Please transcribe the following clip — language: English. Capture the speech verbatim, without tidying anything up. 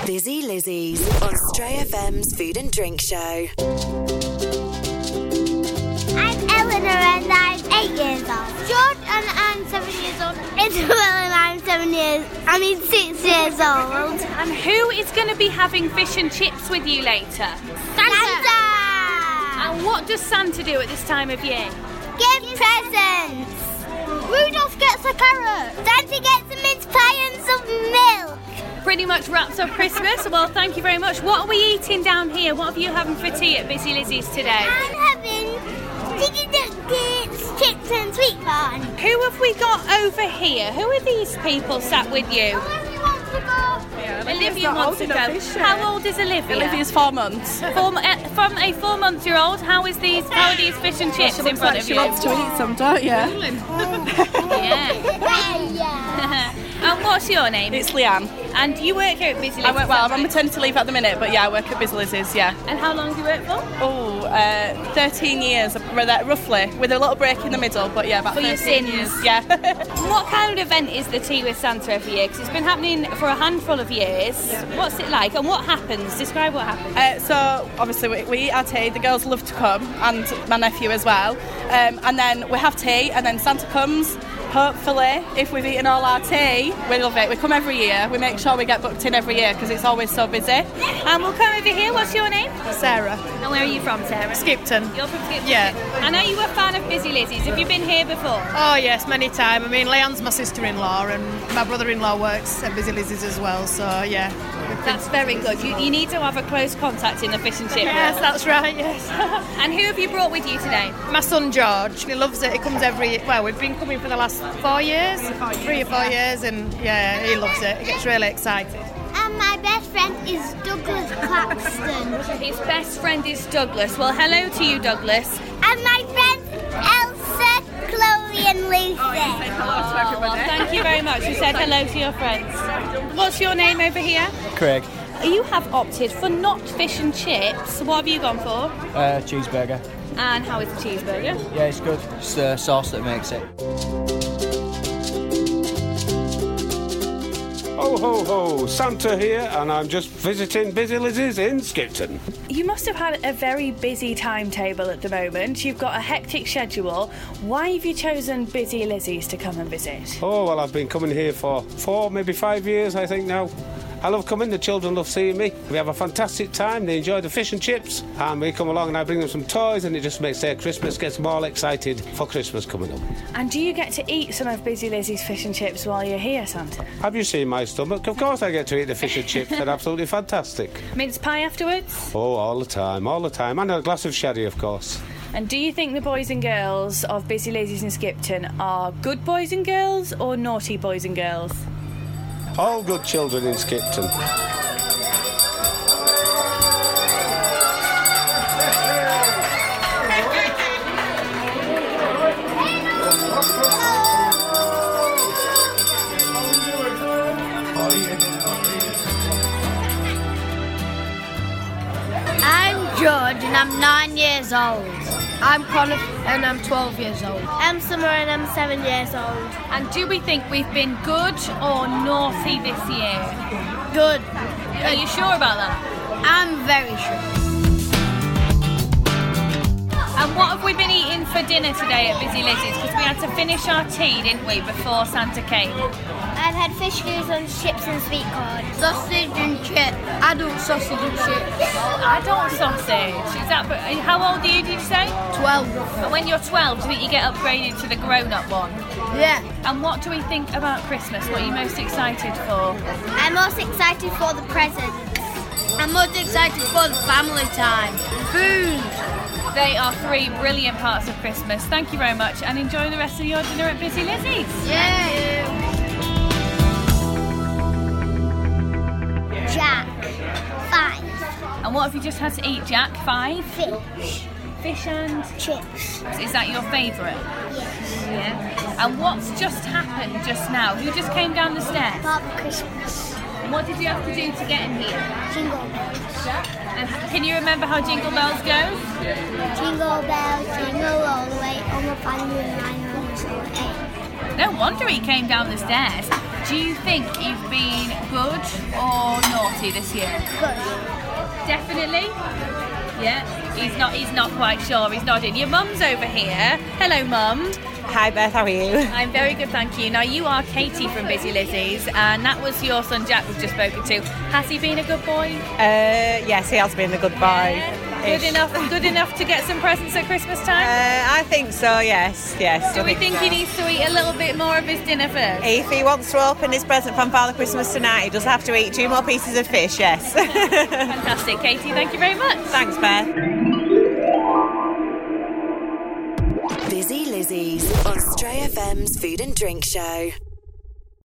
Busy Lizzie's on Stray F M's Food and Drink Show. I'm Eleanor and I'm eight years old. George and I'm seven years old. Isabel and I'm seven years. I mean six years old. And who is going to be having fish and chips with you later? Santa! Santa! And what does Santa do at this time of year? Give presents. Rudolph gets a carrot. Santa gets a mince pie and some milk. Pretty much wraps up Christmas. Well, thank you very much. What are we eating down here? What are you having for tea at Busy Lizzie's today? I'm having chicken nuggets, chips and sweet corn. Who have we got over here? Who are these people sat with you? Olivia wants to go. Yeah, Olivia wants to go. How old is Olivia? Olivia's four months. Four, uh, from a four-month-year-old, how is these? How are these fish and chips in front like of she you? wants to eat some, don't you? Yeah. Yeah. And what's your name? It's Leanne. And you work here at Busy Lizzie's? I work, well, I'm on maternity leave at the minute, but yeah, I work at Busy Lizzie's, yeah. And how long do you work for? Oh, uh, thirteen years, roughly, with a little break in the middle, but yeah, about For your thirteen sins. years. Yeah. What kind of event is the Tea with Santa every year? Because it's been happening for a handful of years. Yeah. What's it like and what happens? Describe what happens. Uh, so, obviously, we, we eat our tea, the girls love to come, and my nephew as well. Um, and then we have tea, and then Santa comes. Hopefully, if we've eaten all our tea, we love it. We come every year. We make sure we get booked in every year because it's always so busy. And we'll come over here. What's your name? Sarah. And where are you from, Sarah? Skipton. You're from Skipton? Yeah. And are you a fan of Busy Lizzie's? Have you been here before? Oh yes, many times. I mean, Leanne's my sister-in-law and my brother-in-law works at Busy Lizzie's as well, so yeah. That's very good. You, you need to have a close contact in the fish and chip Yes, world. that's right, yes. And who have you brought with you today? My son George, he loves it. He comes every, well, we've been coming for the last four years, three or four years, and yeah, he loves it. He gets really excited. And my best friend is Douglas Claxton. His best friend is Douglas. Well, hello to you, Douglas. And my friends Elsa, Chloe and Lucy. Oh, well, thank you very much. You said hello to your friends. What's your name over here? Craig. You have opted for not fish and chips. What have you gone for? Uh, cheeseburger. And how is the cheeseburger? Yeah, it's good. It's the sauce that makes it. Ho, ho, ho, Santa here, and I'm just visiting Busy Lizzie's in Skipton. You must have had a very busy timetable at the moment. You've got a hectic schedule. Why have you chosen Busy Lizzie's to come and visit? Oh, well, I've been coming here for four, maybe five years, I think now. I love coming, the children love seeing me. We have a fantastic time, they enjoy the fish and chips, and we come along and I bring them some toys, and it just makes their Christmas, gets them all excited for Christmas coming up. And do you get to eat some of Busy Lizzie's fish and chips while you're here, Santa? Have you seen my stomach? Of course I get to eat the fish and chips, they're absolutely fantastic. Mince pie afterwards? Oh, all the time, all the time, and a glass of sherry, of course. And do you think the boys and girls of Busy Lizzie's in Skipton are good boys and girls or naughty boys and girls? All good children in Skipton. I'm George and I'm nine years old. I'm Connor and I'm twelve years old. I'm Summer and I'm seven years old. And do we think we've been good or naughty this year? Good. Are you sure about that? I'm very sure. And what have we been eating for dinner today at Busy Lizzie's? Because we had to finish our tea, didn't we, before Santa came? I've had fish goose and chips and sweet corn. Sausage and chips. Adult sausage and chips. Adult sausage. Is that? How old are you? Did you say? Twelve. And when you're twelve, do you think you get upgraded to the grown-up one? Yeah. And what do we think about Christmas? What are you most excited for? I'm most excited for the presents. I'm most excited for the family time. Food. They are three brilliant parts of Christmas. Thank you very much, and enjoy the rest of your dinner at Busy Lizzie's. Yeah. Jack. Five. And what have you just had to eat, Jack? Five? Fish. Fish and chips. Is that your favourite? Yes. Yeah. And what's just happened just now? Who just came down the stairs? Father Christmas. And what did you have to do to get in here? Jingle bells. And can you remember how Jingle Bells goes? Jingle bells, jingle all the way, on the fun and nine on the eight. No wonder he came down the stairs. Do you think you've been good or naughty this year? Good. Definitely? Yeah, he's not He's not quite sure, he's nodding. Your mum's over here. Hello, Mum. Hi Beth, how are you? I'm very good, thank you. Now, you are Katie from Busy Lizzie's, and that was your son Jack we've just spoken to. Has he been a good boy? Uh, yes, he has been a good boy. Yeah. Good enough Good enough to get some presents at Christmas time? Uh, I think so, yes, yes. Do I we think, so. he needs to eat a little bit more of his dinner first? If he wants to open his present from Father Christmas tonight, he does have to eat two more pieces of fish, yes. Fantastic, Katie, thank you very much. Thanks, Beth. Busy Lizzie's on Stray F M's Food and Drink Show.